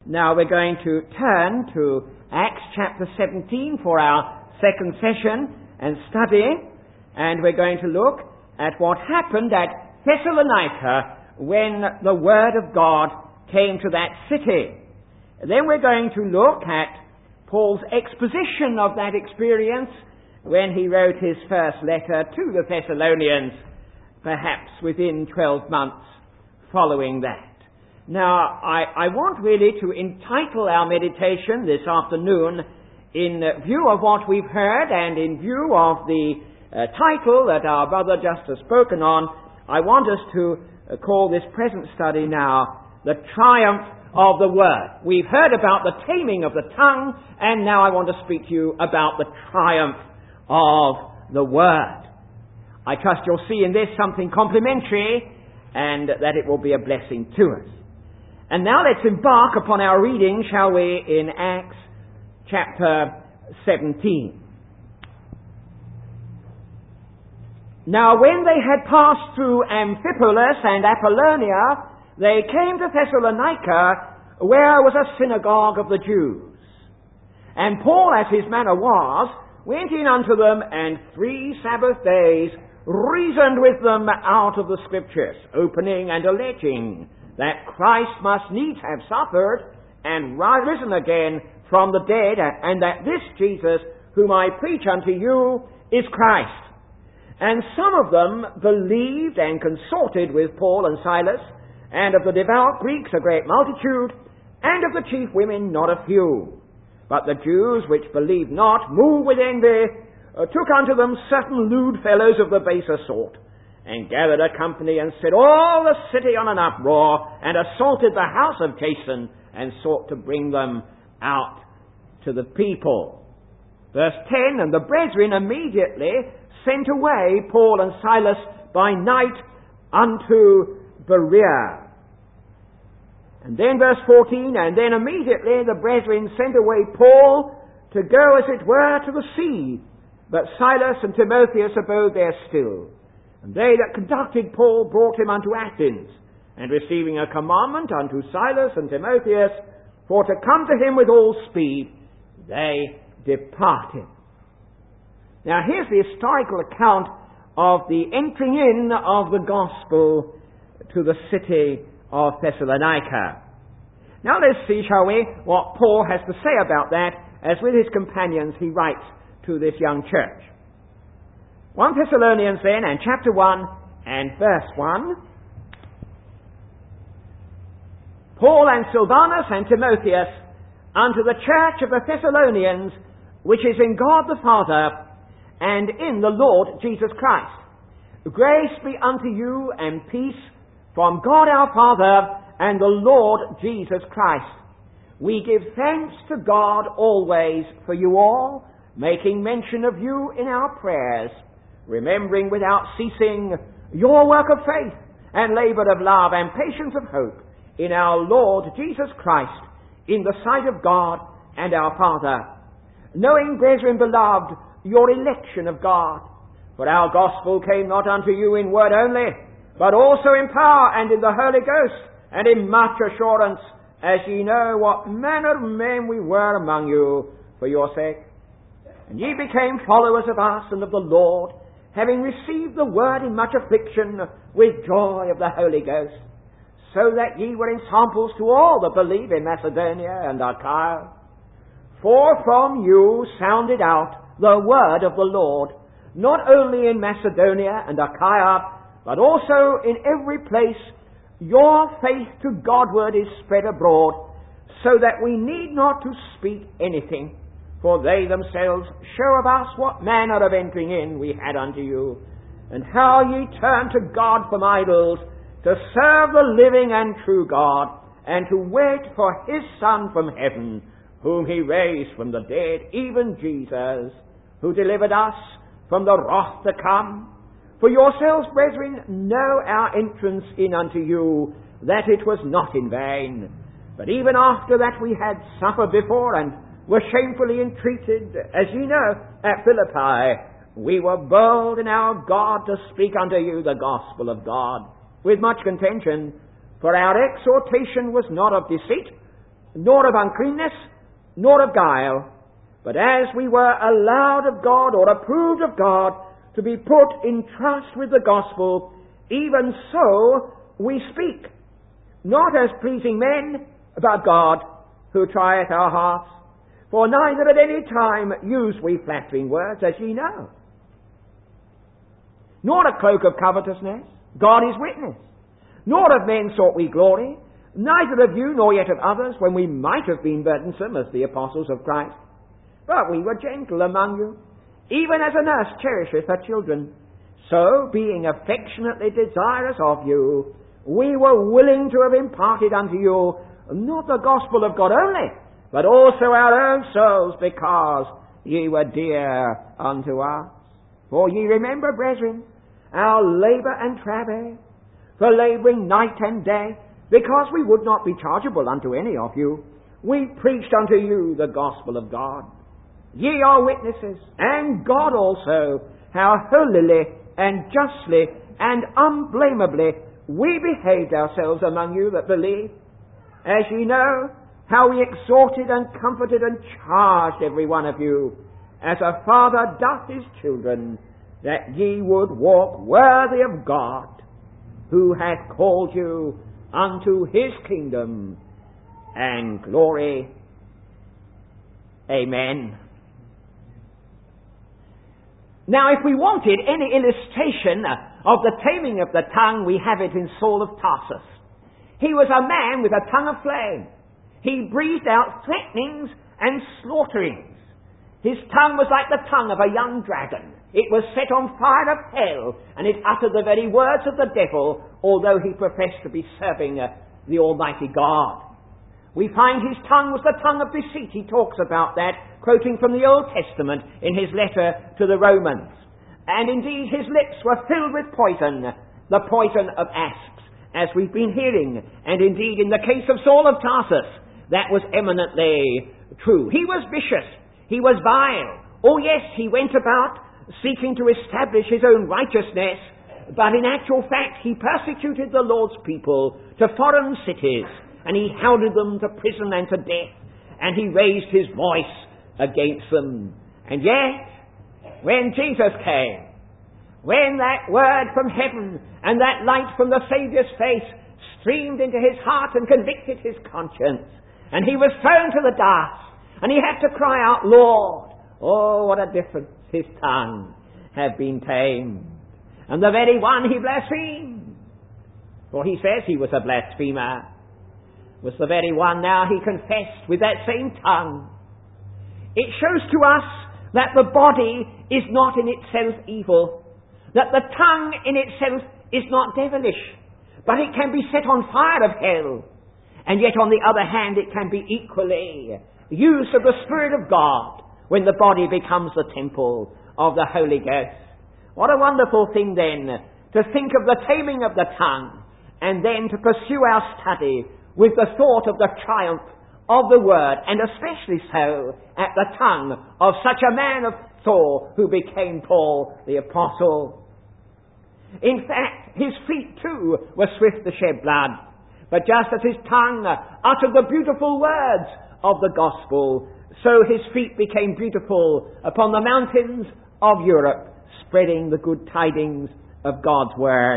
Now we're going to turn to Acts chapter 17 for our second session and study, and we're going to look at what happened at Thessalonica when the Word of God came to that city. Then we're going to look at Paul's exposition of that experience when he wrote his first letter to the Thessalonians, perhaps within 12 months following that. Now, I want really to entitle our meditation this afternoon in view of what we've heard and in view of the title that our brother just has spoken on. I want us to call this present study now The Triumph of the Word. We've heard about the taming of the tongue, and now I want to speak to you about the triumph of the Word. I trust you'll see in this something complementary and that it will be a blessing to us. And now let's embark upon our reading, shall we, in Acts chapter 17. Now when they had passed through Amphipolis and Apollonia, they came to Thessalonica, where was a synagogue of the Jews. And Paul, as his manner was, went in unto them, and 3 Sabbath days reasoned with them out of the Scriptures, opening and alleging that Christ must needs have suffered and risen again from the dead, and that this Jesus, whom I preach unto you, is Christ. And some of them believed and consorted with Paul and Silas, and of the devout Greeks a great multitude, and of the chief women not a few. But the Jews which believed not, moved with envy, took unto them certain lewd fellows of the baser sort, and gathered a company, and set all the city on an uproar, and assaulted the house of Jason, and sought to bring them out to the people. Verse 10, and the brethren immediately sent away Paul and Silas by night unto Berea. And then verse 14, and then immediately the brethren sent away Paul to go as it were to the sea, but Silas and Timotheus abode there still. And they that conducted Paul brought him unto Athens, and receiving a commandment unto Silas and Timotheus for to come to him with all speed, they departed. Now here's the historical account of the entering in of the gospel to the city of Thessalonica. Now let's see, shall we, what Paul has to say about that, as with his companions he writes to this young church. 1 Thessalonians then, and chapter 1 and verse 1. Paul and Silvanus and Timotheus, unto the church of the Thessalonians, which is in God the Father, and in the Lord Jesus Christ. Grace be unto you and peace from God our Father and the Lord Jesus Christ. We give thanks to God always for you all, making mention of you in our prayers, remembering without ceasing your work of faith and labor of love and patience of hope in our Lord Jesus Christ, in the sight of God and our Father. Knowing, brethren beloved, your election of God. For our gospel came not unto you in word only, but also in power and in the Holy Ghost, and in much assurance, as ye know what manner of men we were among you for your sake. And ye became followers of us and of the Lord, having received the word in much affliction with joy of the Holy Ghost, so that ye were ensamples to all that believe in Macedonia and Achaia. For from you sounded out the word of the Lord, not only in Macedonia and Achaia, but also in every place your faith to Godward is spread abroad, so that we need not to speak anything, for they themselves show of us what manner of entering in we had unto you, and how ye turned to God from idols, to serve the living and true God, and to wait for his Son from heaven, whom he raised from the dead, even Jesus, who delivered us from the wrath to come. For yourselves, brethren, know our entrance in unto you, that it was not in vain. But even after that we had suffered before, and were shamefully entreated, as ye know, at Philippi, we were bold in our God to speak unto you the gospel of God, with much contention, for our exhortation was not of deceit, nor of uncleanness, nor of guile, but as we were allowed of God, or approved of God, to be put in trust with the gospel, even so we speak, not as pleasing men, but God, who trieth our hearts. For neither at any time use we flattering words, as ye know, nor a cloak of covetousness, God is witness, nor of men sought we glory, neither of you nor yet of others, when we might have been burdensome as the apostles of Christ. But we were gentle among you, even as a nurse cherisheth her children. So, being affectionately desirous of you, we were willing to have imparted unto you not the gospel of God only, but also our own souls, because ye were dear unto us. For ye remember, brethren, our labour and travail, for labouring night and day, because we would not be chargeable unto any of you. We preached unto you the gospel of God. Ye are witnesses, and God also, how holily and justly and unblameably we behaved ourselves among you that believe, as ye know, how we exhorted and comforted and charged every one of you, as a father doth his children, that ye would walk worthy of God, who hath called you unto his kingdom and glory. Amen. Now, if we wanted any illustration of the taming of the tongue, we have it in Saul of Tarsus. He was a man with a tongue of flame. He breathed out threatenings and slaughterings. His tongue was like the tongue of a young dragon. It was set on fire of hell, and it uttered the very words of the devil, although he professed to be serving the Almighty God. We find his tongue was the tongue of deceit. He talks about that, quoting from the Old Testament in his letter to the Romans. And indeed his lips were filled with poison, the poison of asps, as we've been hearing. And indeed in the case of Saul of Tarsus, that was eminently true. He was vicious. He was vile. Oh yes, he went about seeking to establish his own righteousness, but in actual fact he persecuted the Lord's people to foreign cities, and he hounded them to prison and to death, and he raised his voice against them. And yet, when Jesus came, when that word from heaven and that light from the Saviour's face streamed into his heart and convicted his conscience, and he was thrown to the dust, and he had to cry out, Lord, oh, what a difference his tongue had been tamed. And the very one he blasphemed, for he says he was a blasphemer, was the very one now he confessed with that same tongue. It shows to us that the body is not in itself evil, that the tongue in itself is not devilish, but it can be set on fire of hell. And yet on the other hand it can be equally used of the Spirit of God when the body becomes the temple of the Holy Ghost. What a wonderful thing then to think of the taming of the tongue, and then to pursue our study with the thought of the triumph of the Word, and especially so at the tongue of such a man of Thor who became Paul the Apostle. In fact, his feet too were swift to shed blood, but just as his tongue uttered the beautiful words of the gospel, so his feet became beautiful upon the mountains of Europe, spreading the good tidings of God's Word.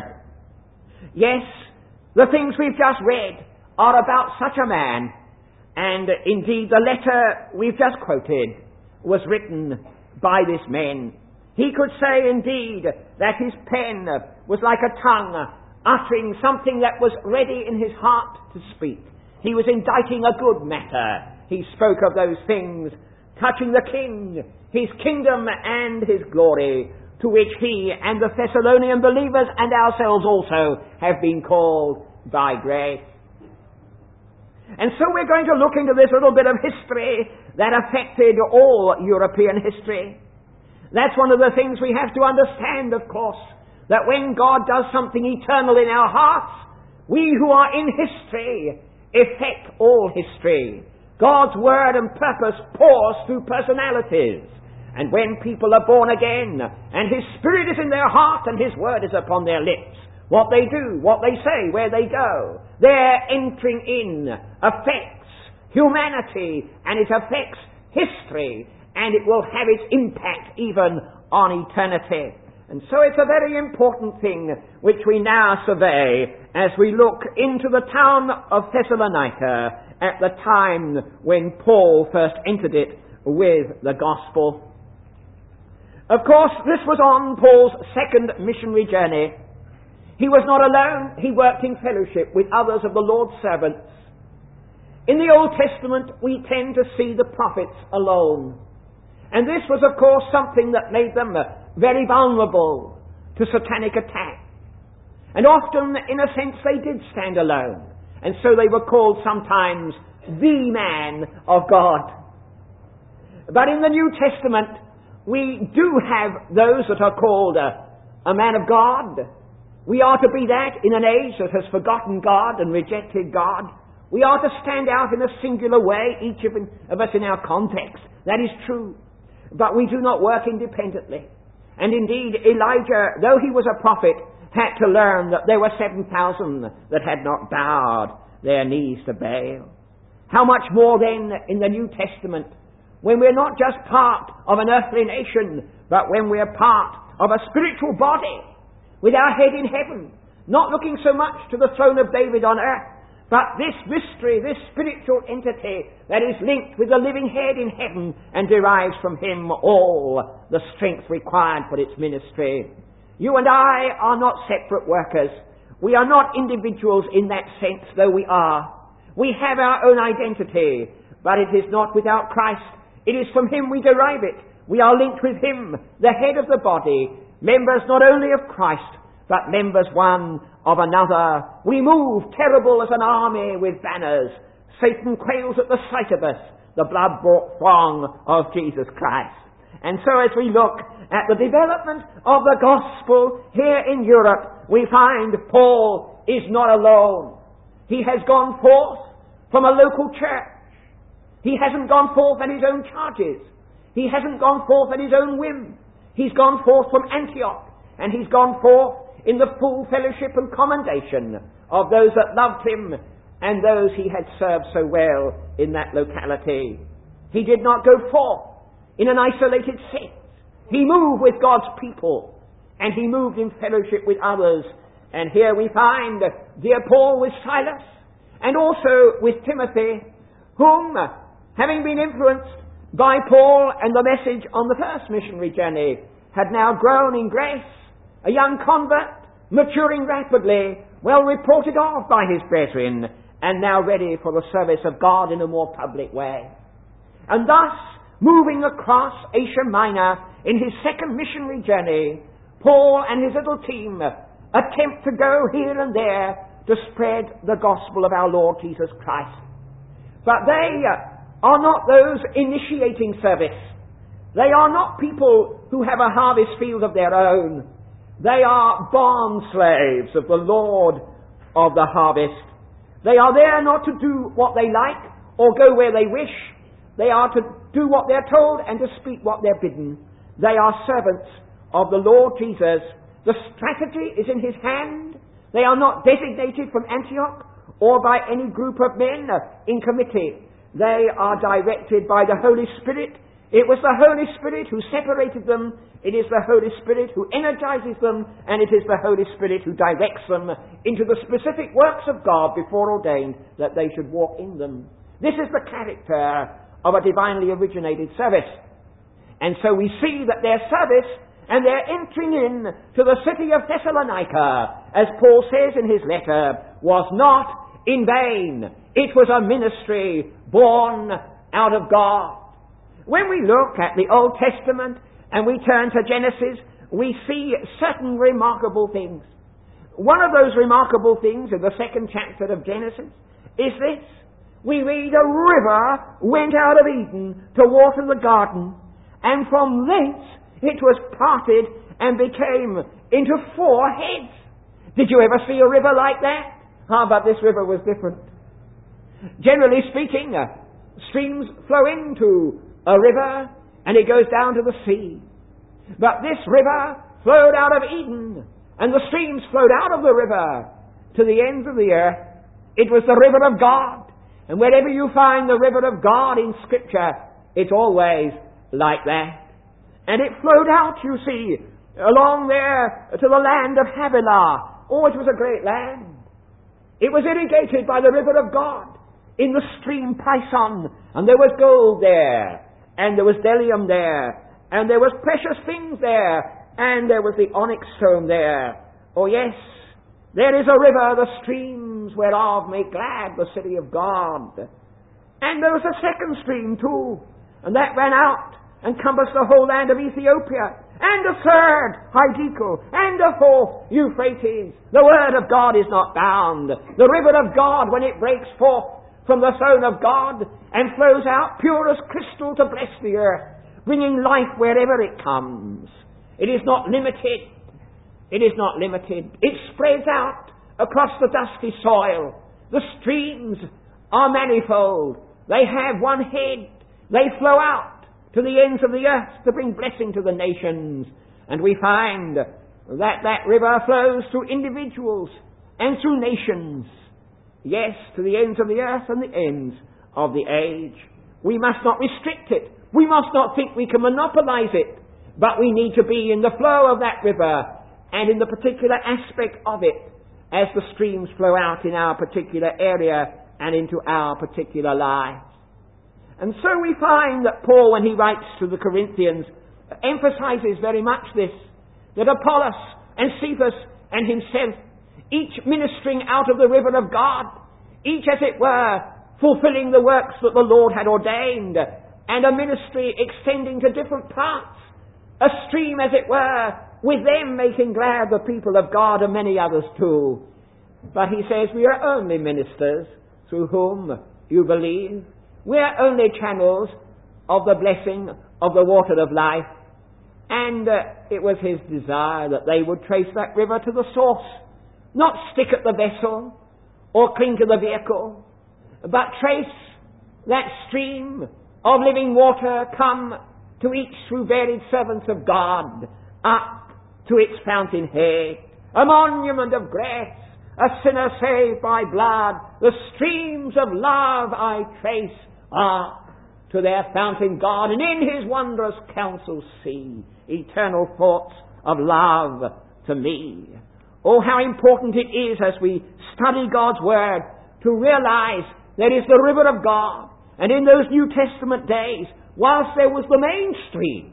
Yes, the things we've just read are about such a man, and indeed the letter we've just quoted was written by this man. He could say indeed that his pen was like a tongue uttering something that was ready in his heart to speak. He was inditing a good matter. He spoke of those things touching the King, his kingdom and his glory, to which he and the Thessalonian believers and ourselves also have been called by grace. And so we're going to look into this little bit of history that affected all European history. That's one of the things we have to understand, of course, that when God does something eternal in our hearts, we who are in history affect all history. God's word and purpose pours through personalities. And when people are born again, and His Spirit is in their heart and His word is upon their lips, what they do, what they say, where they go, their entering in affects humanity, and it affects history, and it will have its impact even on eternity. And so it's a very important thing which we now survey as we look into the town of Thessalonica at the time when Paul first entered it with the gospel. Of course, this was on Paul's second missionary journey. He was not alone. He worked in fellowship with others of the Lord's servants. In the Old Testament, we tend to see the prophets alone. And this was, of course, something that made them very vulnerable to satanic attack. And often, in a sense, they did stand alone. And so they were called sometimes the man of God. But in the New Testament, we do have those that are called a man of God. We are to be that in an age that has forgotten God and rejected God. We are to stand out in a singular way, each of us in our context. That is true. But we do not work independently. And indeed, Elijah, though he was a prophet, had to learn that there were 7,000 that had not bowed their knees to Baal. How much more then in the New Testament, when we're not just part of an earthly nation, but when we're part of a spiritual body, with our head in heaven, not looking so much to the throne of David on earth, but this mystery, this spiritual entity that is linked with the living head in heaven and derives from him all the strength required for its ministry. You and I are not separate workers. We are not individuals in that sense, though we are. We have our own identity, but it is not without Christ. It is from him we derive it. We are linked with him, the head of the body, members not only of Christ, but members one of another. We move terrible as an army with banners. Satan quails at the sight of us, the blood-bought throng of Jesus Christ. And so as we look at the development of the gospel here in Europe, we find Paul is not alone. He has gone forth from a local church. He hasn't gone forth on his own charges. He hasn't gone forth on his own whim. He's gone forth from Antioch, and he's gone forth in the full fellowship and commendation of those that loved him and those he had served so well in that locality. He did not go forth in an isolated sense. He moved with God's people, and he moved in fellowship with others. And here we find dear Paul with Silas, and also with Timothy, whom, having been influenced by Paul and the message on the first missionary journey, had now grown in grace, a young convert, maturing rapidly, well reported of by his brethren, and now ready for the service of God in a more public way. And thus, moving across Asia Minor in his second missionary journey, Paul and his little team attempt to go here and there to spread the gospel of our Lord Jesus Christ. But they are not those initiating service. They are not people who have a harvest field of their own. They are bond slaves of the Lord of the harvest. They are there not to do what they like or go where they wish. They are to do what they're told and to speak what they're bidden. They are servants of the Lord Jesus. The strategy is in his hand. They are not designated from Antioch or by any group of men in committee. They are directed by the Holy Spirit. It was the Holy Spirit who separated them. It is the Holy Spirit who energizes them, and it is the Holy Spirit who directs them into the specific works of God before ordained that they should walk in them. This is the character of a divinely originated service. And so we see that their service and their entering in to the city of Thessalonica, as Paul says in his letter, was not in vain. It was a ministry born out of God. When we look at the Old Testament and we turn to Genesis, we see certain remarkable things. One of those remarkable things in the second chapter of Genesis is this. We read a river went out of Eden to water the garden, and from thence it was parted and became into 4 heads. Did you ever see a river like that? But this river was different. Generally speaking, streams flow into a river and it goes down to the sea. But this river flowed out of Eden, and the streams flowed out of the river to the ends of the earth. It was the river of God. And wherever you find the river of God in Scripture, it's always like that. And it flowed out, you see, along there to the land of Havilah. Oh, it was a great land. It was irrigated by the river of God in the stream Pison. And there was gold there. And there was bdellium there. And there was precious things there. And there was the onyx stone there. Oh yes, there is a river, the streams whereof make glad the city of God. And there was a second stream too. And that ran out and compassed the whole land of Ethiopia. And a third, Hiddekel. And a fourth, Euphrates. The word of God is not bound. The river of God, when it breaks forth from the throne of God and flows out pure as crystal to bless the earth, bringing life wherever it comes. It is not limited. It is not limited. It spreads out across the dusty soil. The streams are manifold. They have one head. They flow out to the ends of the earth to bring blessing to the nations. And we find that river flows through individuals and through nations. Yes, to the ends of the earth and the ends of the age. We must not restrict it. We must not think we can monopolize it. But we need to be in the flow of that river and in the particular aspect of it as the streams flow out in our particular area and into our particular lives. And so we find that Paul, when he writes to the Corinthians, emphasizes very much this, that Apollos and Cephas and himself, each ministering out of the river of God, each, as it were, fulfilling the works that the Lord had ordained, and a ministry extending to different parts, a stream, as it were, with them making glad the people of God and many others too. But he says, we are only ministers through whom you believe. We are only channels of the blessing of the water of life. And it was his desire that they would trace that river to the source, not stick at the vessel or cling to the vehicle, but trace that stream of living water come to each through varied servants of God up to its fountainhead, a monument of grace, a sinner saved by blood. The streams of love I trace up to their fountain God, and in his wondrous counsel see eternal thoughts of love to me. Oh, how important it is as we study God's Word to realize there is the river of God. And in those New Testament days, whilst there was the mainstream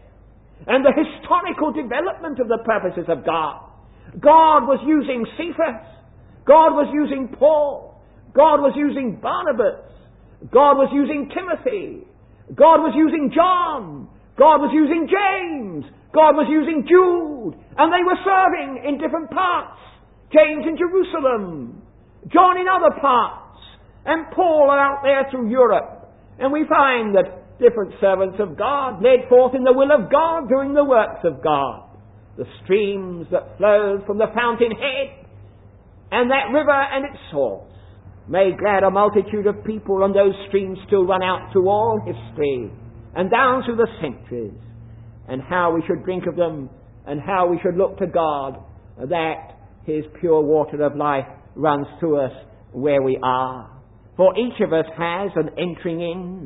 and the historical development of the purposes of God, God was using Cephas, God was using Paul, God was using Barnabas, God was using Timothy, God was using John, God was using James, God was using Jude, and they were serving in different parts. James in Jerusalem, John in other parts, and Paul out there through Europe. And we find that different servants of God led forth in the will of God, doing the works of God. The streams that flowed from the fountainhead and that river and its source made glad a multitude of people, and those streams still run out through all history and down through the centuries. And how we should drink of them, and how we should look to God that his pure water of life runs through us where we are. For each of us has an entering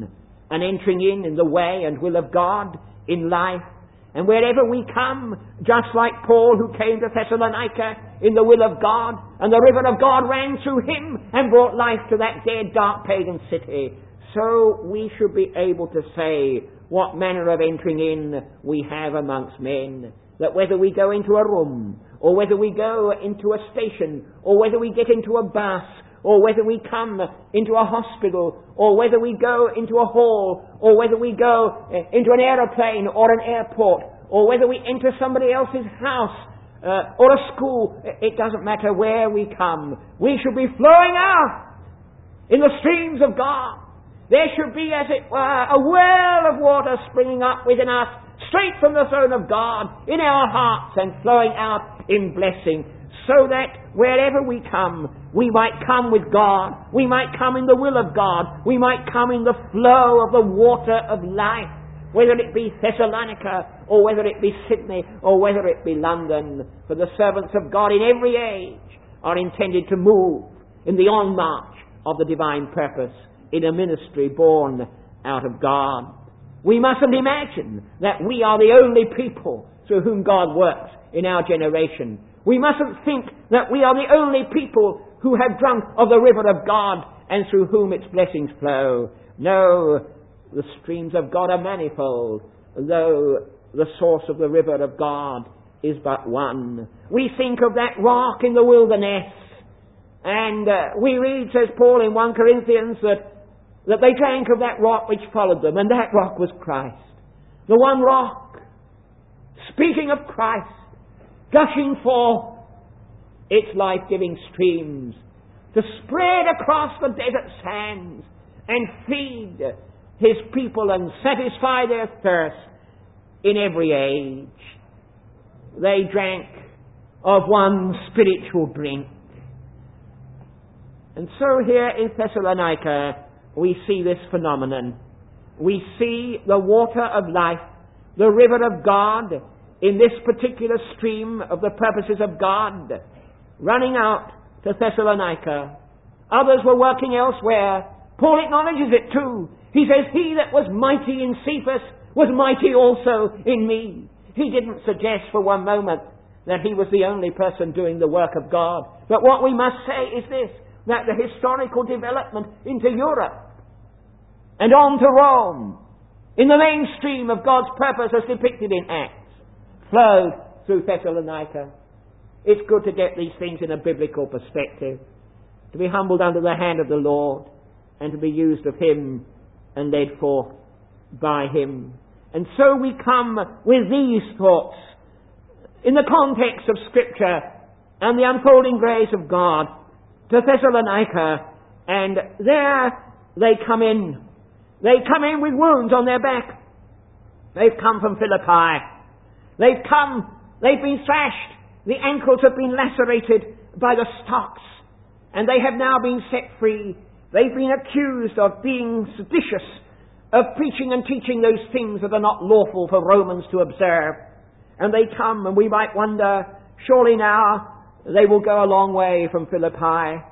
in the way and will of God in life. And wherever we come, just like Paul who came to Thessalonica in the will of God, and the river of God ran through him and brought life to that dead, dark pagan city, so we should be able to say what manner of entering in we have amongst men. That whether we go into a room, or whether we go into a station, or whether we get into a bus, or whether we come into a hospital, or whether we go into a hall, or whether we go into an aeroplane or an airport, or whether we enter somebody else's house or a school, it doesn't matter where we come. We should be flowing out in the streams of God. There should be, as it were, a well of water springing up within us, straight from the throne of God, in our hearts, and flowing out in blessing, so that wherever we come, we might come with God, we might come in the will of God, we might come in the flow of the water of life, whether it be Thessalonica, or whether it be Sydney, or whether it be London. For the servants of God in every age are intended to move in the on march of the divine purpose in a ministry born out of God. We mustn't imagine that we are the only people through whom God works in our generation. We mustn't think that we are the only people who have drunk of the river of God and through whom its blessings flow. No, the streams of God are manifold, though the source of the river of God is but one. We think of that rock in the wilderness, and we read, says Paul in 1 Corinthians, that they drank of that rock which followed them, and that rock was Christ. The one rock, speaking of Christ, gushing forth its life-giving streams to spread across the desert sands and feed his people and satisfy their thirst in every age. They drank of one spiritual drink. And so here in Thessalonica we see this phenomenon. We see the water of life, the river of God, in this particular stream of the purposes of God, running out to Thessalonica. Others were working elsewhere. Paul acknowledges it too. He says, "He that was mighty in Cephas was mighty also in me." He didn't suggest for one moment that he was the only person doing the work of God. But what we must say is this, that the historical development into Europe and on to Rome, in the mainstream of God's purpose as depicted in Acts, flowed through Thessalonica. It's good to get these things in a biblical perspective, to be humbled under the hand of the Lord and to be used of Him and led forth by Him. And so we come with these thoughts in the context of Scripture and the unfolding grace of God to Thessalonica, and there they come in. They come in with wounds on their back. They've come from Philippi. They've been thrashed. The ankles have been lacerated by the stocks, and they have now been set free. They've been accused of being seditious, of preaching and teaching those things that are not lawful for Romans to observe. And they come, and we might wonder, surely now they will go a long way from Philippi.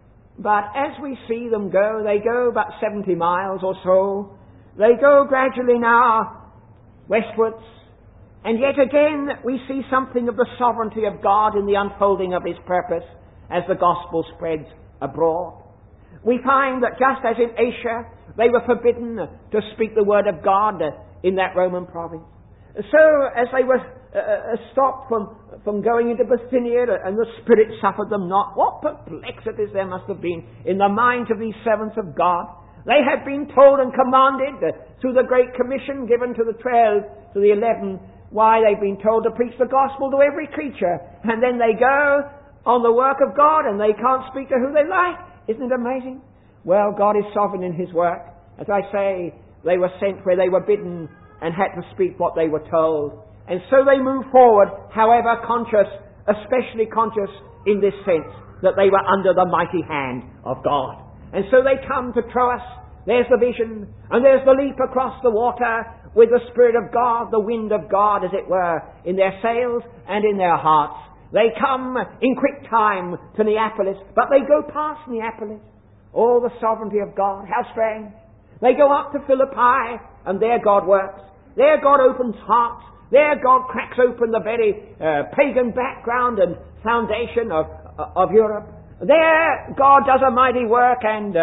But as we see them go, they go about 70 miles or so. They go gradually now westwards. And yet again we see something of the sovereignty of God in the unfolding of His purpose as the gospel spreads abroad. We find that just as in Asia they were forbidden to speak the word of God in that Roman province, so as they were stopped from going into Bithynia, and the Spirit suffered them not, what perplexities there must have been in the minds of these servants of God. They had been told and commanded through the Great Commission given to the 12, to the 11, why they've been told to preach the gospel to every creature, and then they go on the work of God and they can't speak to who they like. Isn't it amazing? Well, God is sovereign in His work. As I say, they were sent where they were bidden and had to speak what they were told. And so they move forward, however conscious, especially conscious in this sense, that they were under the mighty hand of God. And so they come to Troas. There's the vision, and there's the leap across the water with the Spirit of God, the wind of God, as it were, in their sails and in their hearts. They come in quick time to Neapolis, but they go past Neapolis. Oh, the sovereignty of God, how strange. They go up to Philippi, and there God works. There God opens hearts. There God cracks open the very pagan background and foundation of Europe. There God does a mighty work and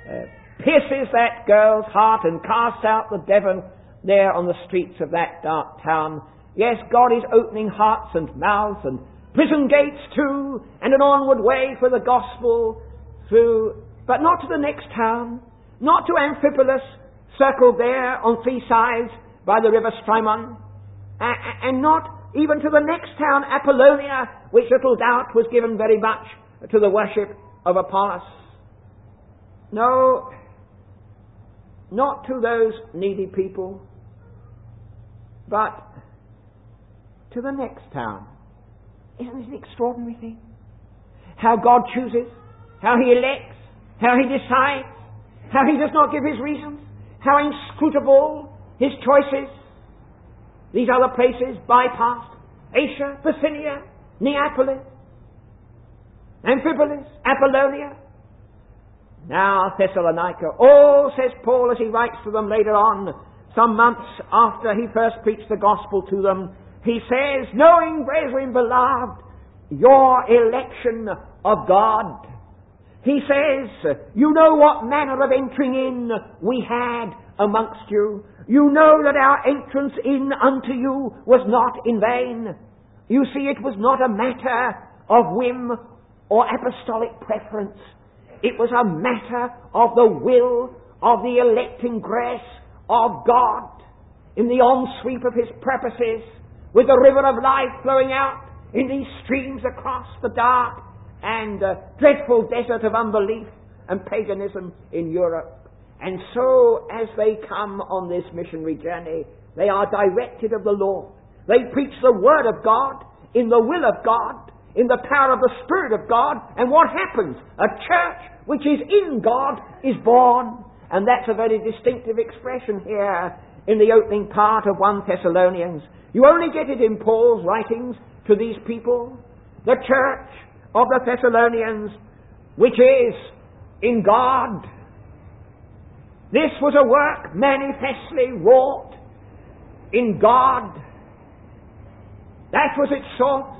pierces that girl's heart and casts out the devil there on the streets of that dark town. Yes, God is opening hearts and mouths and prison gates too, and an onward way for the gospel through, but not to the next town, not to Amphipolis, circled there on 3 sides by the river Strymon, and not even to the next town, Apollonia, which little doubt was given very much to the worship of Apollos. No, not to those needy people, but to the next town. Isn't this an extraordinary thing? How God chooses, how He elects, how He decides, how He does not give His reasons, how inscrutable His choices. These other places bypassed: Asia, Bithynia, Neapolis, Amphipolis, Apollonia. Now Thessalonica, oh, says Paul as he writes to them later on, some months after he first preached the gospel to them, he says, knowing, brethren beloved, your election of God. He says, you know what manner of entering in we had amongst you. You know that our entrance in unto you was not in vain. You see, it was not a matter of whim or apostolic preference. It was a matter of the will of the electing grace of God in the on-sweep of His purposes, with the river of life flowing out in these streams across the dark and dreadful desert of unbelief and paganism in Europe. And so, as they come on this missionary journey, they are directed of the Lord. They preach the Word of God in the will of God, in the power of the Spirit of God, and what happens? A church which is in God is born. And that's a very distinctive expression here in the opening part of 1 Thessalonians. You only get it in Paul's writings to these people. The church of the Thessalonians, which is in God. This was a work manifestly wrought in God. That was its source.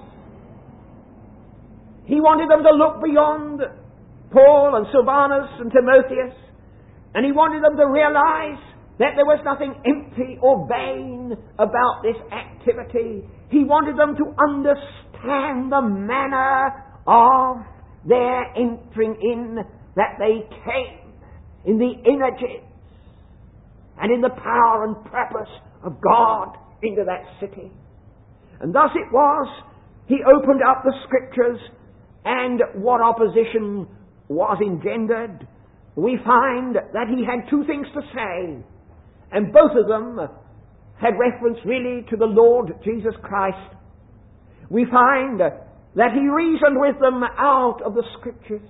He wanted them to look beyond Paul and Silvanus and Timotheus, and he wanted them to realize that there was nothing empty or vain about this activity. He wanted them to understand the manner of their entering in, that they came in the energies and in the power and purpose of God into that city. And thus it was, he opened up the Scriptures, and what opposition was engendered. We find that he had two things to say, and both of them had reference really to the Lord Jesus Christ. We find that he reasoned with them out of the Scriptures.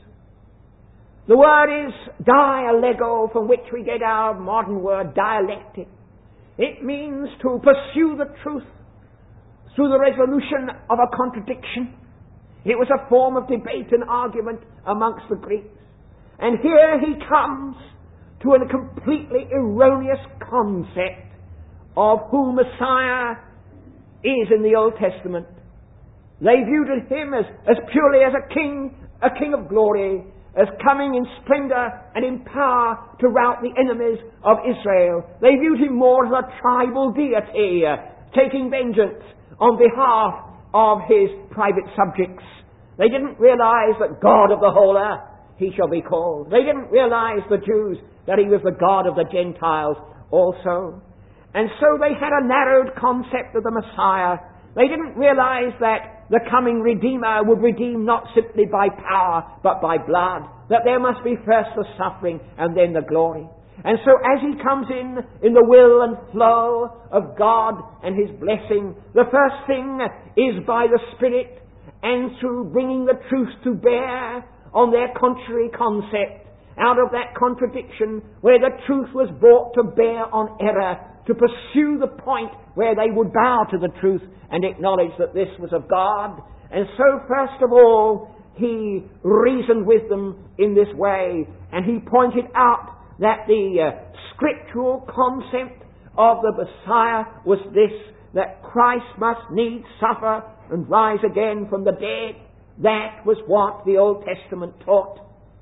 The word is dialego, from which we get our modern word dialectic. It means to pursue the truth through the resolution of a contradiction. It was a form of debate and argument amongst the Greeks. And here he comes to a completely erroneous concept of who Messiah is in the Old Testament. They viewed him as purely as a king of glory, as coming in splendor and in power to rout the enemies of Israel. They viewed him more as a tribal deity, taking vengeance on behalf of his private subjects. They didn't realize that God of the whole earth he shall be called. They didn't realize, the Jews, that he was the God of the Gentiles also. And so they had a narrowed concept of the Messiah. They didn't realize that the coming Redeemer would redeem not simply by power, but by blood. That there must be first the suffering and then the glory. And so as he comes in the will and flow of God and his blessing, the first thing is by the Spirit, and through bringing the truth to bear on their contrary concept, out of that contradiction where the truth was brought to bear on error, to pursue the point where they would bow to the truth and acknowledge that this was of God. And so first of all, he reasoned with them in this way, and he pointed out that the scriptural concept of the Messiah was this, that Christ must needs suffer and rise again from the dead. That was what the Old Testament taught.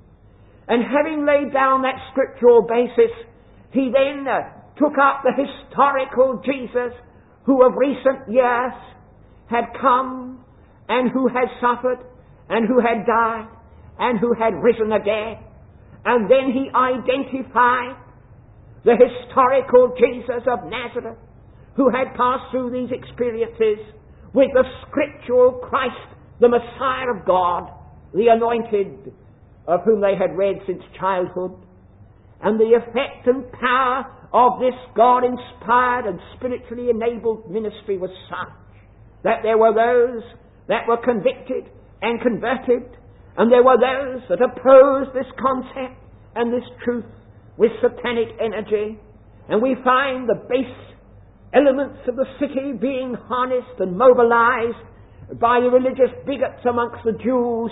And having laid down that scriptural basis, he then took up the historical Jesus who of recent years had come and who had suffered and who had died and who had risen again. And then he identified the historical Jesus of Nazareth who had passed through these experiences with the scriptural Christ, the Messiah of God, the anointed, of whom they had read since childhood. And the effect and power of this God-inspired and spiritually enabled ministry was such that there were those that were convicted and converted, and there were those that opposed this concept and this truth with satanic energy. And we find the base elements of the city being harnessed and mobilized by the religious bigots amongst the Jews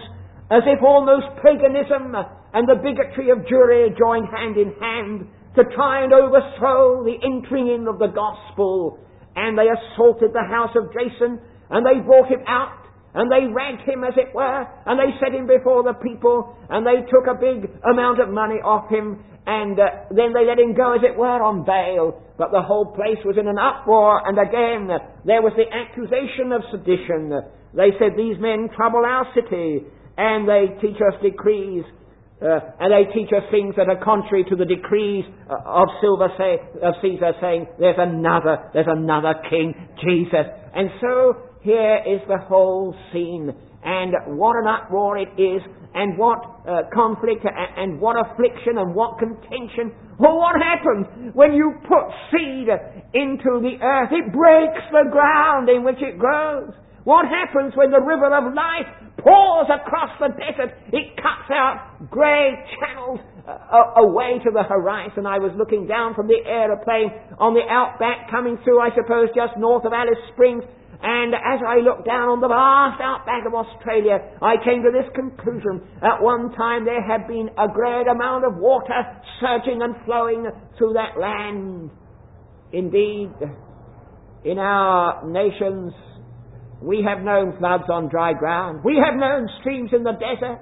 as if almost paganism and the bigotry of Jewry joined hand in hand to try and overthrow the entering in of the gospel. And they assaulted the house of Jason, and they brought him out, and they ragged him, as it were, and they set him before the people, and they took a big amount of money off him, and then they let him go, as it were, on bail. But the whole place was in an uproar, and again there was the accusation of sedition. They said, these men trouble our city, and they teach us decrees, and they teach us things that are contrary to the decrees of Caesar, saying, there's another king, Jesus. And so here is the whole scene, and what an uproar it is, and what conflict, and what affliction, and what contention. Well, what happens when you put seed into the earth? It breaks the ground in which it grows. What happens when the river of life pours across the desert? It cuts out grey channels away to the horizon. I was looking down from the aeroplane on the outback coming through, I suppose, just north of Alice Springs. And as I looked down on the vast outback of Australia, I came to this conclusion. At one time there had been a great amount of water surging and flowing through that land. Indeed, in our nations, we have known floods on dry ground. We have known streams in the desert.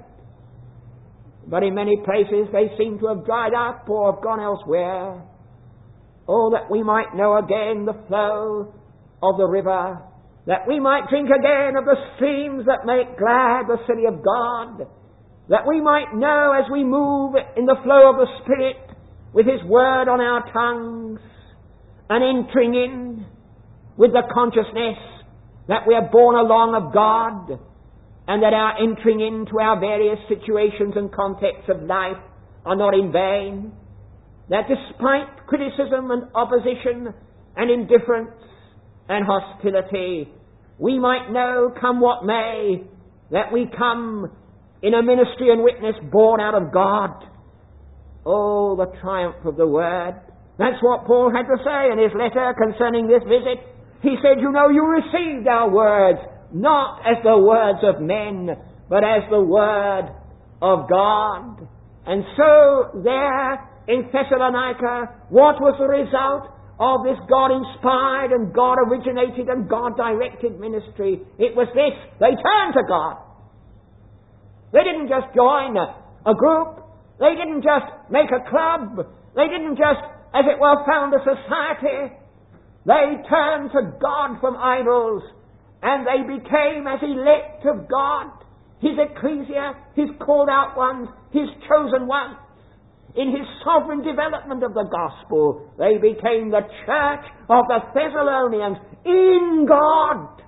But in many places they seem to have dried up or have gone elsewhere. Oh, that we might know again the flow of the river, that we might drink again of the streams that make glad the city of God, that we might know as we move in the flow of the Spirit with His Word on our tongues, and entering in with the consciousness that we are born along of God, and that our entering into our various situations and contexts of life are not in vain, that despite criticism and opposition and indifference and hostility, we might know, come what may, that we come in a ministry and witness born out of God. Oh, the triumph of the Word. That's what Paul had to say in his letter concerning this visit. He said, you know, you received our words, not as the words of men, but as the Word of God. And so there in Thessalonica, what was the result of this God-inspired and God-originated and God-directed ministry? It was this: they turned to God. They didn't just join a group. They didn't just make a club. They didn't just, as it were, found a society. They turned to God from idols, and they became as elect of God, His ecclesia, His called out ones, His chosen ones. In His sovereign development of the gospel, they became the church of the Thessalonians in God.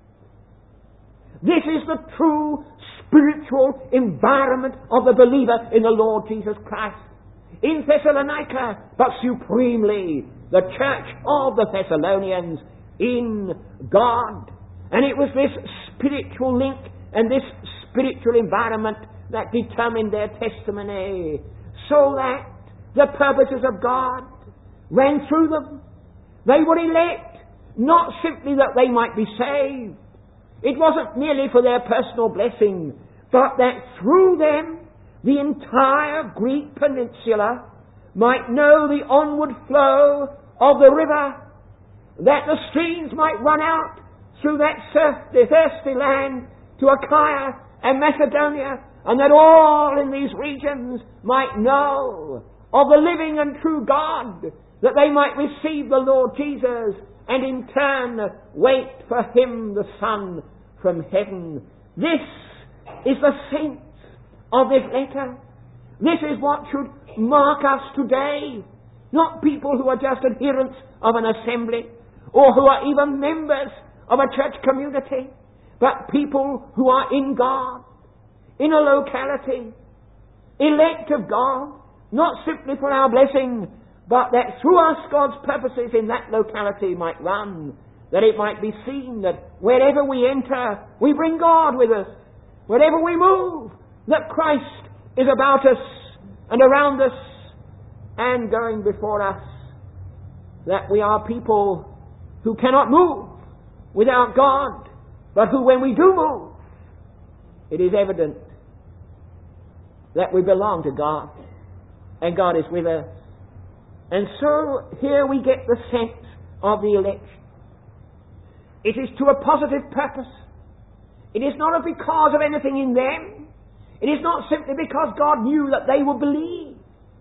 This is the true spiritual environment of the believer in the Lord Jesus Christ. In Thessalonica, but supremely, the church of the Thessalonians in God. And it was this spiritual link and this spiritual environment that determined their testimony, so that the purposes of God ran through them. They were elect, not simply that they might be saved. It wasn't merely for their personal blessing, but that through them the entire Greek peninsula might know the onward flow of the river, that the streams might run out through that thirsty land to Achaia and Macedonia, and that all in these regions might know of the living and true God, that they might receive the Lord Jesus and in turn wait for Him, the Son from heaven. This is the sense of this letter. This is what should mark us today. Not people who are just adherents of an assembly or who are even members of a church community, but people who are in God, in a locality, elect of God, not simply for our blessing, but that through us God's purposes in that locality might run, that it might be seen that wherever we enter, we bring God with us. Wherever we move, that Christ is about us and around us and going before us, that we are people who cannot move without God, but who, when we do move, it is evident that we belong to God, and God is with us. And so here we get the sense of the election. It is to a positive purpose. It is not because of anything in them. It is not simply because God knew that they would believe.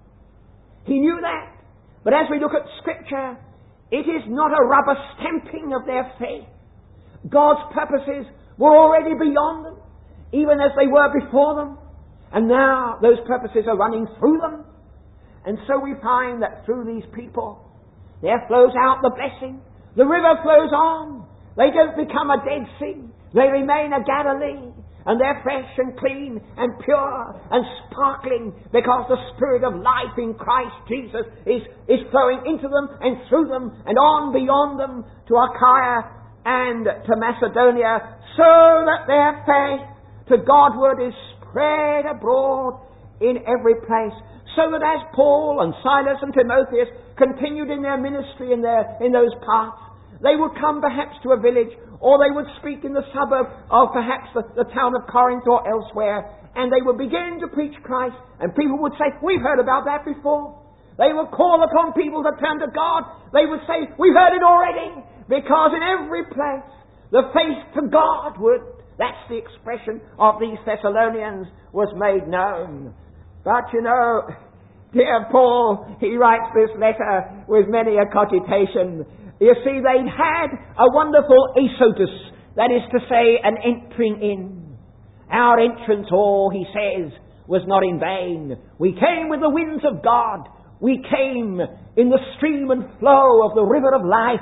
He knew that. But as we look at Scripture, it is not a rubber stamping of their faith. God's purposes were already beyond them, even as they were before them. And now those purposes are running through them. And so we find that through these people, there flows out the blessing. The river flows on. They don't become a Dead Sea. They remain a Galilee. And they're fresh and clean and pure and sparkling because the Spirit of life in Christ Jesus is flowing into them and through them and on beyond them to Achaia and to Macedonia, so that their faith to Godward is spread abroad in every place. So that as Paul and Silas and Timotheus continued in their ministry in those parts, they would come perhaps to a village, or they would speak in the suburb of perhaps the town of Corinth or elsewhere, and they would begin to preach Christ, and people would say, "We've heard about that before." They would call upon people to turn to God. They would say, "We've heard it already," because in every place the faith to Godward, that's the expression of these Thessalonians, was made known. But you know, dear Paul, he writes this letter with many a cogitation. You see, they'd had a wonderful exodus, that is to say, an entering in. Our entrance, he says, was not in vain. We came with the winds of God. We came in the stream and flow of the river of life.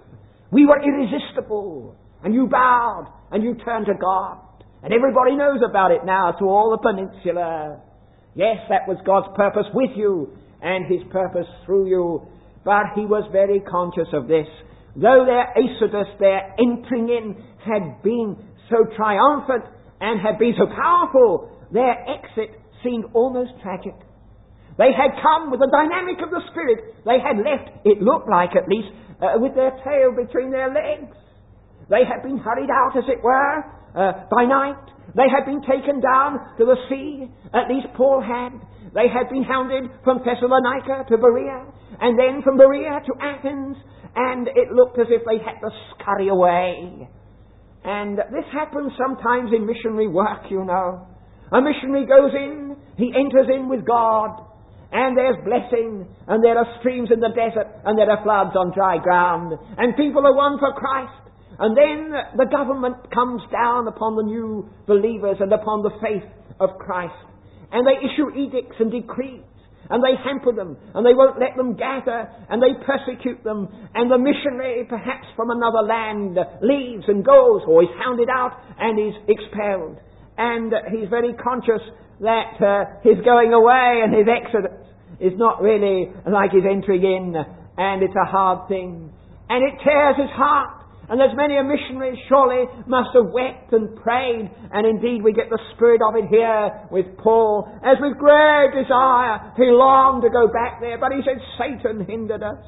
We were irresistible. And you bowed and you turned to God. And everybody knows about it now to all the peninsula. Yes, that was God's purpose with you and His purpose through you. But He was very conscious of this. Though their exodus, their entering in, had been so triumphant and had been so powerful, their exit seemed almost tragic. They had come with the dynamic of the Spirit. They had left, it looked like at least, with their tail between their legs. They had been hurried out, as it were, by night. They had been taken down to the sea, at least Paul had. They had been hounded from Thessalonica to Berea, and then from Berea to Athens, and it looked as if they had to scurry away. And this happens sometimes in missionary work, you know. A missionary goes in, he enters in with God, and there's blessing, and there are streams in the desert, and there are floods on dry ground, and people are won for Christ. And then the government comes down upon the new believers and upon the faith of Christ. And they issue edicts and decrees, and they hamper them, and they won't let them gather, and they persecute them. And the missionary, perhaps from another land, leaves and goes, or is hounded out and is expelled. And he's very conscious that his going away and his exodus is not really like his entering in, and it's a hard thing. And it tears his heart. And there's many a missionary surely must have wept and prayed. And indeed we get the spirit of it here with Paul. As with great desire he longed to go back there. But he said Satan hindered us.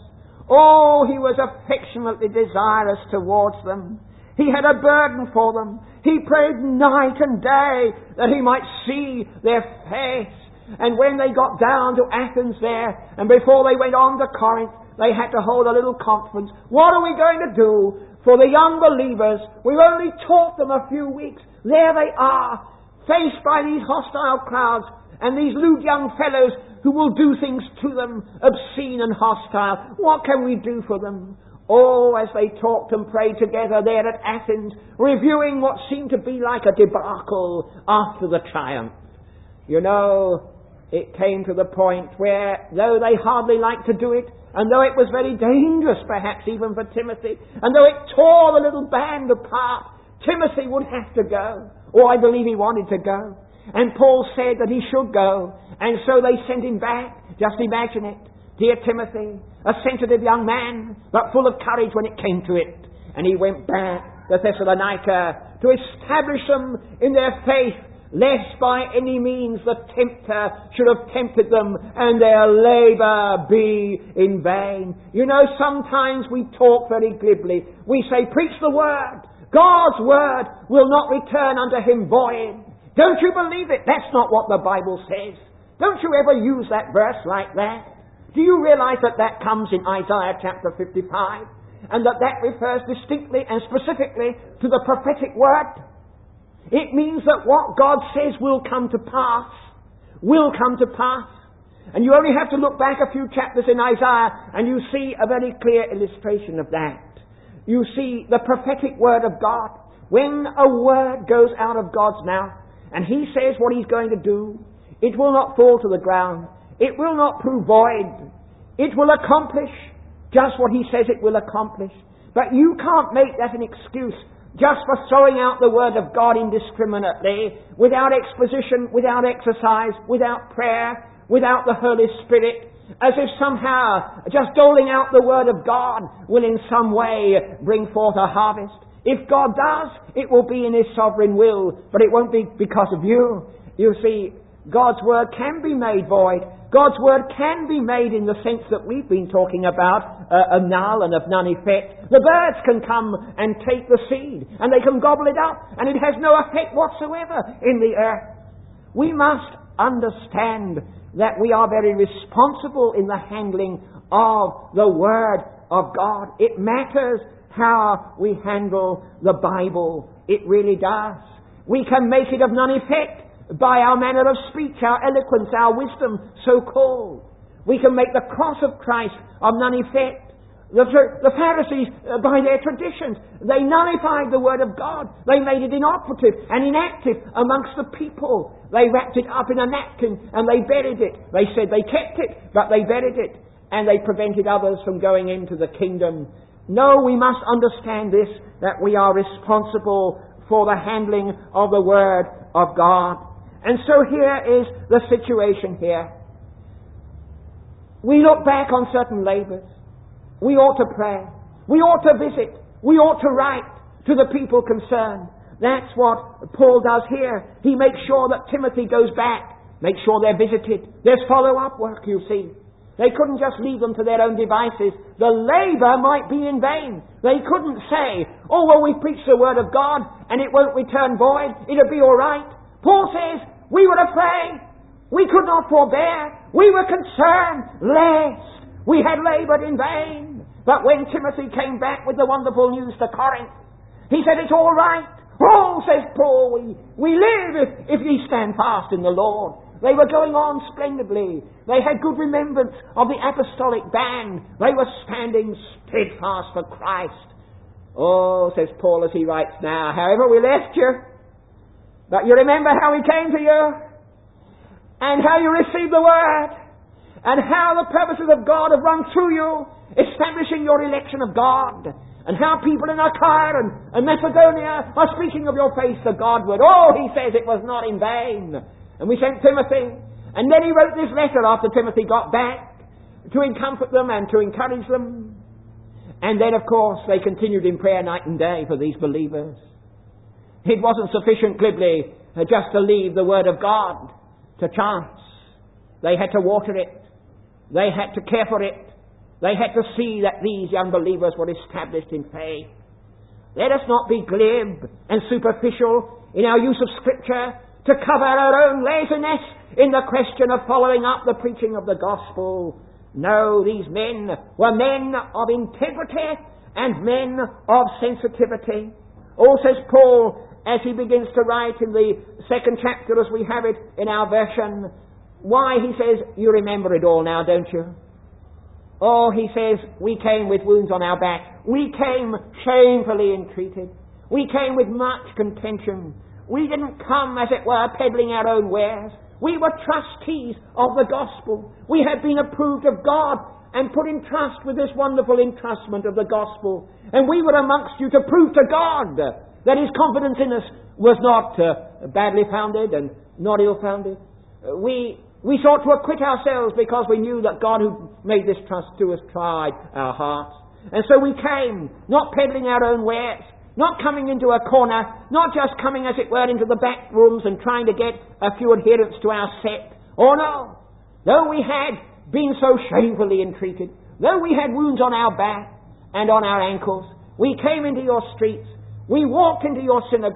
Oh, he was affectionately desirous towards them. He had a burden for them. He prayed night and day that he might see their face. And when they got down to Athens there, and before they went on to Corinth, they had to hold a little conference. What are we going to do for the young believers? We've only taught them a few weeks. There they are, faced by these hostile crowds and these lewd young fellows who will do things to them obscene and hostile. What can we do for them? Oh, as they talked and prayed together there at Athens, reviewing what seemed to be like a debacle after the triumph. You know, it came to the point where, though they hardly liked to do it, and though it was very dangerous perhaps even for Timothy, and though it tore the little band apart, Timothy would have to go. Oh, I believe he wanted to go. And Paul said that he should go. And so they sent him back. Just imagine it. Dear Timothy, a sensitive young man, but full of courage when it came to it. And he went back to Thessalonica to establish them in their faith, lest by any means the tempter should have tempted them and their labour be in vain. You know, sometimes we talk very glibly. We say, preach the word. God's word will not return unto him void. Don't you believe it? That's not what the Bible says. Don't you ever use that verse like that? Do you realize that that comes in Isaiah chapter 55? And that refers distinctly and specifically to the prophetic word? It means that what God says will come to pass. Will come to pass. And you only have to look back a few chapters in Isaiah and you see a very clear illustration of that. You see the prophetic word of God. When a word goes out of God's mouth and He says what He's going to do, it will not fall to the ground. It will not prove void. It will accomplish just what He says it will accomplish. But you can't make that an excuse just for throwing out the word of God indiscriminately, without exposition, without exercise, without prayer, without the Holy Spirit, as if somehow just doling out the word of God will in some way bring forth a harvest. If God does, it will be in His sovereign will, but it won't be because of you. You see, God's word can be made void. God's word can be made in the sense that we've been talking about, null and of none effect. The birds can come and take the seed, and they can gobble it up, and it has no effect whatsoever in the earth. We must understand that we are very responsible in the handling of the Word of God. It matters how we handle the Bible. It really does. We can make it of none effect by our manner of speech, our eloquence, our wisdom, so called. We can make the cross of Christ of none effect. The Pharisees, by their traditions, they nullified the Word of God. They made it inoperative and inactive amongst the people. They wrapped it up in a napkin and they buried it. They said they kept it, but they buried it. And they prevented others from going into the kingdom. No, we must understand this, that we are responsible for the handling of the Word of God. And so here is the situation here. We look back on certain labours. We ought to pray. We ought to visit. We ought to write to the people concerned. That's what Paul does here. He makes sure that Timothy goes back. Make sure they're visited. There's follow-up work, you see. They couldn't just leave them to their own devices. The labour might be in vain. They couldn't say, oh, well, we preach the Word of God and it won't return void. It'll be all right. Paul says, we were afraid. We could not forbear. We were concerned lest we had laboured in vain. But when Timothy came back with the wonderful news to Corinth, he said, it's all right. Oh, says Paul, we live if ye stand fast in the Lord. They were going on splendidly. They had good remembrance of the apostolic band. They were standing steadfast for Christ. Oh, says Paul as he writes now, however we left you, but you remember how we came to you, and how you received the word, and how the purposes of God have run through you, establishing your election of God, and how people in Achaia and Macedonia are speaking of your faith to Godward. Oh, he says it was not in vain. And we sent Timothy, and then he wrote this letter after Timothy got back to comfort them and to encourage them. And then, of course, they continued in prayer night and day for these believers. It wasn't sufficient glibly just to leave the Word of God to chance. They had to water it. They had to care for it. They had to see that these young believers were established in faith. Let us not be glib and superficial in our use of Scripture to cover our own laziness in the question of following up the preaching of the gospel. No, these men were men of integrity and men of sensitivity. Oh, says Paul, as he begins to write in the second chapter as we have it in our version, why, he says, you remember it all now, don't you? Oh, he says, we came with wounds on our back. We came shamefully entreated. We came with much contention. We didn't come, as it were, peddling our own wares. We were trustees of the gospel. We had been approved of God and put in trust with this wonderful entrustment of the gospel. And we were amongst you to prove to God that His confidence in us was not badly founded and not ill-founded. We sought to acquit ourselves because we knew that God who made this trust to us tried our hearts. And so we came, not peddling our own wares, not coming into a corner, not just coming, as it were, into the back rooms and trying to get a few adherents to our sect. Oh no! Though we had been so shamefully entreated, though we had wounds on our back and on our ankles, we came into your streets, we walked into your synagogue,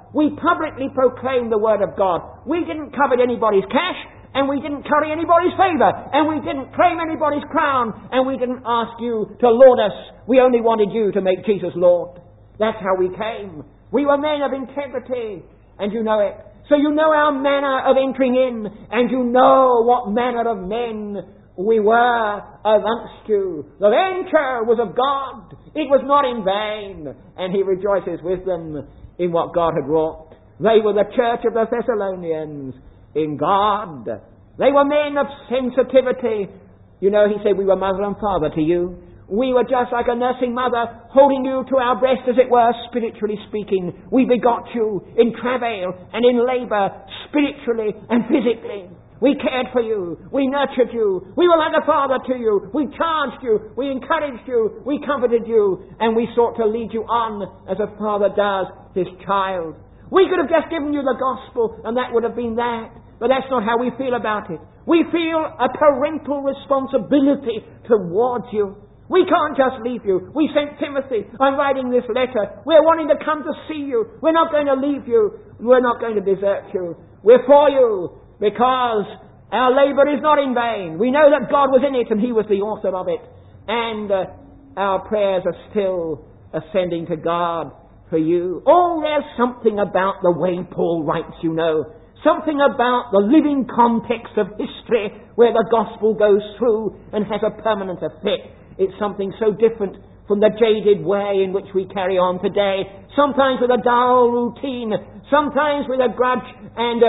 We publicly proclaimed the Word of God. We didn't covet anybody's cash, and we didn't curry anybody's favour, and we didn't claim anybody's crown, and we didn't ask you to lord us. We only wanted you to make Jesus Lord. That's how we came. We were men of integrity, and you know it. So you know our manner of entering in, and you know what manner of men we were amongst you. The venture was of God. It was not in vain. And he rejoices with them in what God had wrought. They were the church of the Thessalonians in God. They were men of sensitivity. You know, he said, we were mother and father to you. We were just like a nursing mother, holding you to our breast, as it were, spiritually speaking. We begot you in travail and in labour, spiritually and physically. We cared for you. We nurtured you. We were like a father to you. We charged you. We encouraged you. We comforted you. And we sought to lead you on as a father does his child. We could have just given you the gospel, and that would have been that. But that's not how we feel about it. We feel a parental responsibility towards you. We can't just leave you. We sent Timothy. I'm writing this letter. We're wanting to come to see you. We're not going to leave you. We're not going to desert you. We're for you because our labour is not in vain. We know that God was in it and he was the author of it. And our prayers are still ascending to God for you. Oh, there's something about the way Paul writes, you know. Something about the living context of history where the gospel goes through and has a permanent effect. It's something so different from the jaded way in which we carry on today. Sometimes with a dull routine, sometimes with a grudge and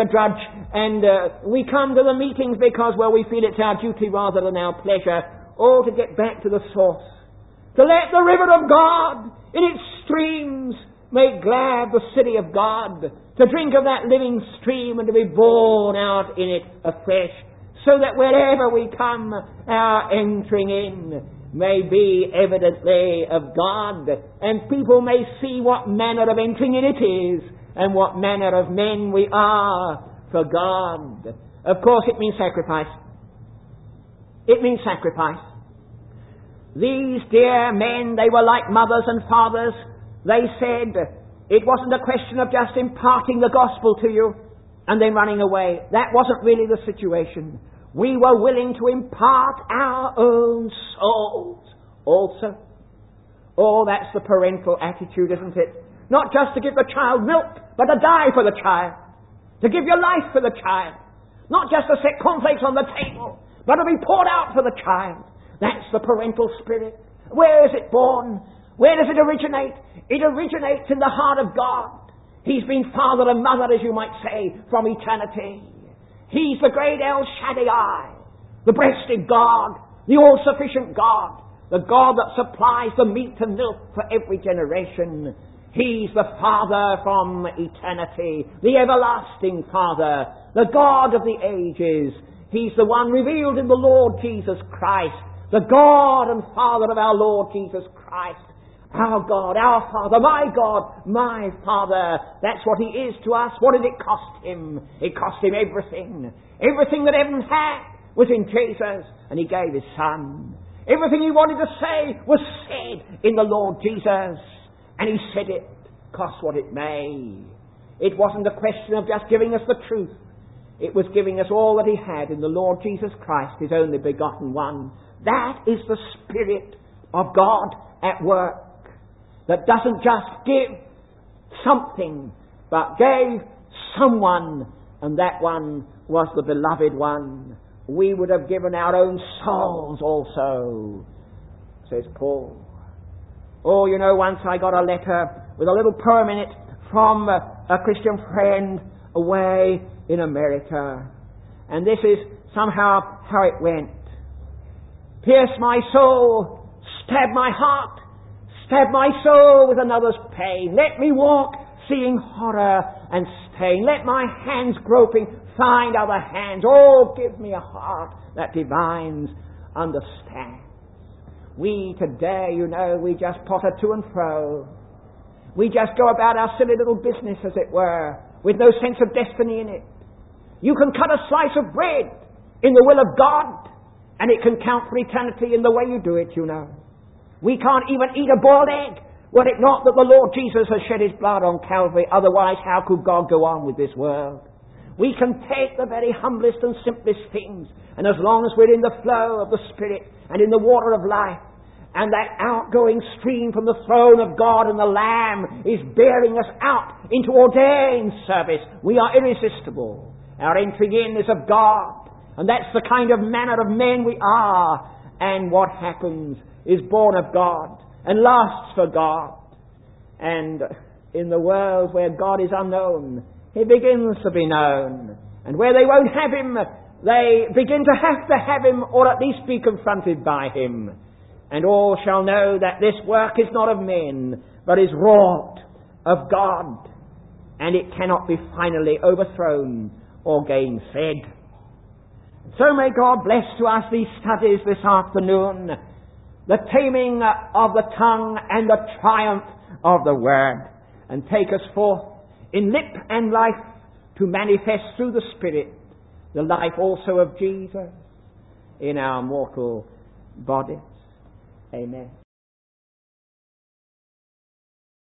we come to the meetings because, well, we feel it's our duty rather than our pleasure. Or to get back to the source. To let the river of God in its streams make glad the city of God. To drink of that living stream and to be born out in it afresh. So that wherever we come, our entering in may be evidently of God, and people may see what manner of entering in it is, and what manner of men we are for God. Of course, it means sacrifice. It means sacrifice. These dear men, they were like mothers and fathers. They said, it wasn't a question of just imparting the gospel to you and then running away. That wasn't really the situation. We were willing to impart our own souls also. Oh, that's the parental attitude, isn't it? Not just to give the child milk, but to die for the child. To give your life for the child. Not just to set cornflakes on the table, but to be poured out for the child. That's the parental spirit. Where is it born? Where does it originate? It originates in the heart of God. He's been father and mother, as you might say, from eternity. He's the great El Shaddai, the breasted God, the all-sufficient God, the God that supplies the meat and milk for every generation. He's the Father from eternity, the everlasting Father, the God of the ages. He's the one revealed in the Lord Jesus Christ, the God and Father of our Lord Jesus Christ. Our God, our Father, my God, my Father. That's what he is to us. What did it cost him? It cost him everything. Everything that heaven had was in Jesus, and he gave his Son. Everything he wanted to say was said in the Lord Jesus, and he said it, cost what it may. It wasn't a question of just giving us the truth. It was giving us all that he had in the Lord Jesus Christ, his only begotten one. That is the Spirit of God at work. That doesn't just give something, but gave someone, and that one was the beloved one. We would have given our own souls also, says Paul. Oh, you know, once I got a letter with a little poem in it from a Christian friend away in America. And this is somehow how it went. Pierce my soul, stab my heart, stab my soul with another's pain. Let me walk seeing horror and stain. Let my hands groping find other hands. Oh, give me a heart that divines understands. We today, you know, we just potter to and fro. We just go about our silly little business, as it were, with no sense of destiny in it. You can cut a slice of bread in the will of God, and it can count for eternity in the way you do it, you know. We can't even eat a boiled egg Were it not that the Lord Jesus has shed his blood on Calvary, otherwise how could God go on with this world? We can take the very humblest and simplest things, and as long as we're in the flow of the Spirit and in the water of life, and that outgoing stream from the throne of God and the Lamb is bearing us out into ordained service, we are irresistible. Our entering in is of God, and that's the kind of manner of men we are. And what happens is born of God and lasts for God. And in the world where God is unknown, he begins to be known. And where they won't have him, they begin to have him, or at least be confronted by him. And all shall know that this work is not of men, but is wrought of God. And it cannot be finally overthrown or gainsaid. So may God bless to us these studies this afternoon, the taming of the tongue and the triumph of the word, and take us forth in lip and life to manifest through the Spirit the life also of Jesus in our mortal bodies. Amen.